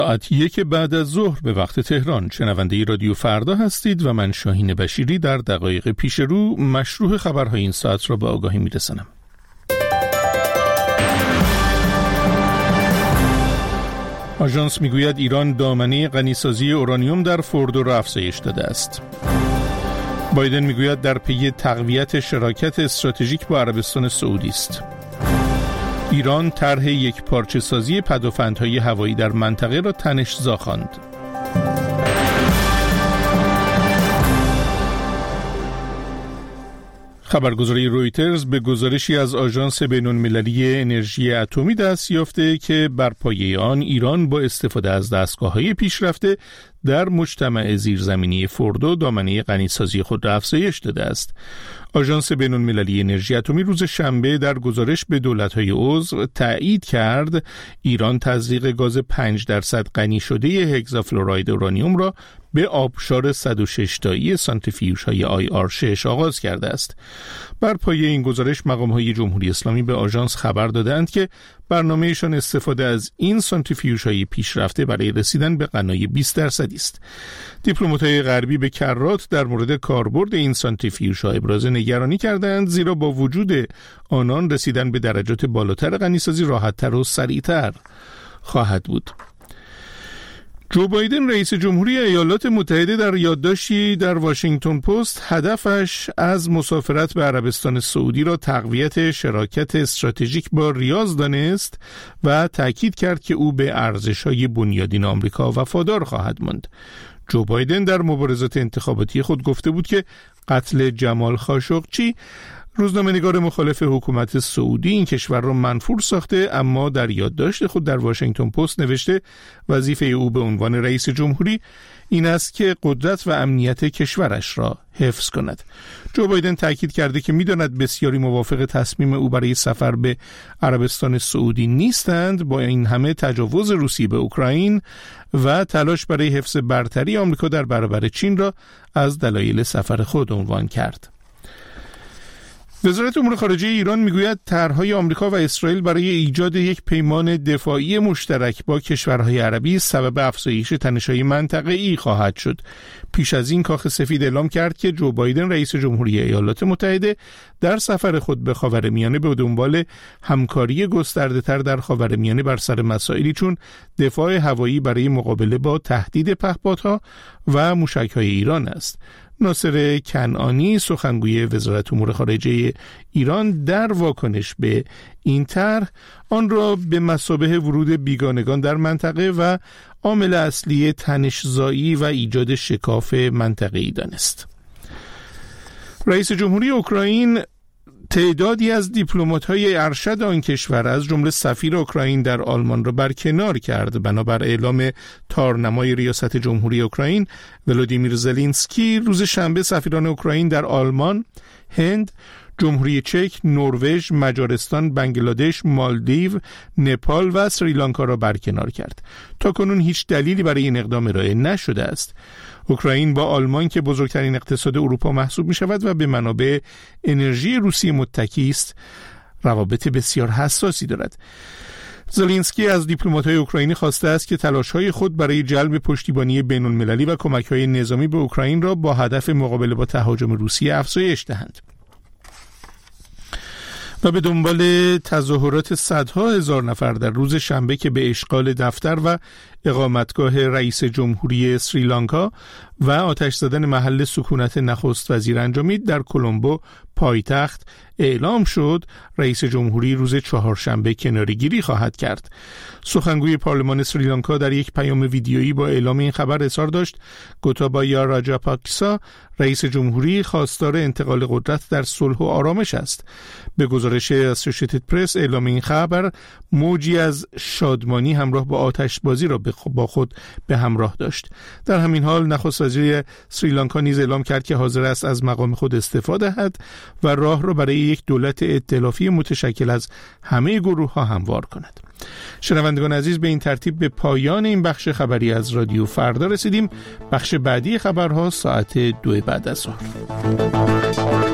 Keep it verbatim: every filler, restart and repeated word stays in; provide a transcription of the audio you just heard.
ساعت یک بعد از ظهر به وقت تهران. شنونده رادیو فردا هستید و من شاهین بشیری در دقایق پیش رو مشروع خبرهای این ساعت را به آگاهی میرسانم. آژانس میگوید ایران دامنه غنیسازی اورانیوم در فوردو را افزایش داده است. بایدن میگوید در پی تقویت شراکت استراتژیک با عربستان سعودی است. ایران طرح یک پارچه سازی پدافندهای هوایی در منطقه را تنش‌زا خواند. خبرگزاری رویترز به گزارشی از آژانس بین‌المللی انرژی اتمی دست یافته که بر پایه آن ایران با استفاده از دستگاه‌های پیشرفته در مجتمع زیرزمینی فوردو دامنه غنیسازی خود را افزایش داده است. آژانس بین‌المللی انرژی اتمی روز شنبه در گزارش به دولت‌های عضو تایید کرد ایران تزریق گاز پنج درصد غنی شده هگزافلوراید اورانیوم را به آبشار صد و شش تایی سانتریفیوژهای آی آر شش آغاز کرده است. بر پایه این گزارش مقام‌های جمهوری اسلامی به آژانس خبر دادند که برنامه‌شان استفاده از این سانتریفیوژهای پیشرفته برای رسیدن به غنای بیست درصدی است. دیپلمات‌های غربی به کرات در مورد کاربرد این سانتریفیوژها ابراز نگرانی کردند، زیرا با وجود آنان رسیدن به درجات بالاتر غنیسازی راحت‌تر و سریع‌تر خواهد بود. جو بایدن رئیس جمهوری ایالات متحده در یادداشتی در واشنگتن پست هدفش از مسافرت به عربستان سعودی را تقویت شراکت استراتژیک با ریاض دانست و تأکید کرد که او به ارزش‌های بنیادین آمریکا وفادار خواهد ماند. جو بایدن در مبارزات انتخاباتی خود گفته بود که قتل جمال خاشقچی، روزنامه‌نگار مخالف حکومت سعودی، این کشور را منفور ساخته، اما در یادداشت خود در واشنگتن پست نوشته وظیفه او به عنوان رئیس جمهوری این است که قدرت و امنیت کشورش را حفظ کند. جو بایدن تاکید کرده که می‌داند بسیاری موافق تصمیم او برای سفر به عربستان سعودی نیستند، با این همه تجاوز روسیه به اوکراین و تلاش برای حفظ برتری آمریکا در برابر چین را از دلایل سفر خود عنوان کرد. وزارت امور خارجه ایران میگوید طرح‌های آمریکا و اسرائیل برای ایجاد یک پیمان دفاعی مشترک با کشورهای عربی سبب افزایش تنش‌های منطقه‌ای خواهد شد. پیش از این کاخ سفید اعلام کرد که جو بایدن رئیس جمهوری ایالات متحده در سفر خود به خاورمیانه به دنبال همکاری گسترده‌تر در خاورمیانه بر سر مسائلی چون دفاع هوایی برای مقابله با تهدید پهپادها و موشک‌های ایران است. ناصر کنعانی، سخنگوی وزارت امور خارجه ایران، در واکنش به این طرح آن را به مثابه ورود بیگانگان در منطقه و عامل اصلی تنش‌زایی و ایجاد شکاف منطقه‌ای دانست. رئیس جمهوری اوکراین تعدادی از دیپلمات‌های ارشد آن کشور از جمله سفیر اوکراین در آلمان را برکنار کرد. بنابر اعلام تارنمای ریاست جمهوری اوکراین ولودیمیر زلنسکی، روز شنبه سفیران اوکراین در آلمان، هند، جمهوری چک، نروژ، مجارستان، بنگلادش، مالدیو، نپال و سریلانکا را برکنار کرد. تاکنون هیچ دلیلی برای این اقدام ارائه نشده است. اوکراین با آلمان که بزرگترین اقتصاد اروپا محسوب می شود و به منابع انرژی روسیه متکی است، روابط بسیار حساسی دارد. زلنسکی از دیپلمات‌های اوکراینی خواسته است که تلاش‌های خود برای جلب پشتیبانی بین‌المللی و کمک‌های نظامی به اوکراین را با هدف مقابله با تهاجم روسیه افزایش دهند. و به دنبال تظاهرات صدها هزار نفر در روز شنبه که به اشغال دفتر و اقامتگاه رئیس جمهوری سریلانکا و آتش زدن محل سکونت نخست وزیر انجامید، در کلمبو پایتخت اعلام شد رئیس جمهوری روز چهارشنبه کناره‌گیری خواهد کرد. سخنگوی پارلمان سریلانکا در یک پیام ویدیویی با اعلام این خبر اظهار داشت گوتابایا راجاپاکسا رئیس جمهوری خواستار انتقال قدرت در صلح و آرامش است. به گزارش اسوسییتد پرس اعلام این خبر موجی از شادمانی همراه با آتشبازی را با خود به همراه داشت. در همین حال نخست وزیر سریلانکا نیز اعلام کرد که حاضر است از مقام خود استعفا دهد و راه را برای یک دولت ائتلافی متشکل از همه گروه‌ها هموار کند. شنوندگان عزیز، به این ترتیب به پایان این بخش خبری از رادیو فردا رسیدیم. بخش بعدی خبرها ساعت دو بعد از ظهر.